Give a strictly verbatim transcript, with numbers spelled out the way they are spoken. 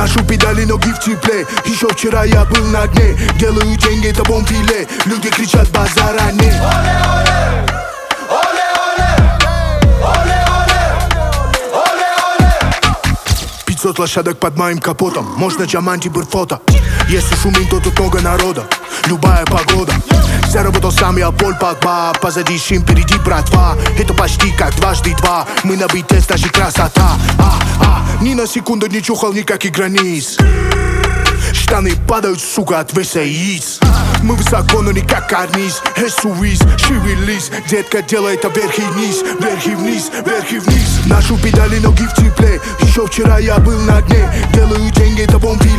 Ношу педали, ноги в тепле. Еще вчера я был на дне. Делаю деньги, это бомбиле. Люди кричат базара не. пятьсот лошадок под моим капотом. Можно Джаманти фото. Если шумит, то тут много народа. Любая погода. Заработал сам я Поль Погба. Позади шим, впереди братва. Это почти как дважды два. Мы на бите, даже красота. а, а, Ни на секунду не чухал никаких границ. Штаны падают, сука, от веса яиц. Мы высоко, но не как карниз. Эсуиз, шевелись. Детка, делай это вверх и вниз. Вверх и вниз, вверх и вниз. Ношу педали, ноги в тепле. Еще вчера я был на дне. Делаю деньги, это бомбили.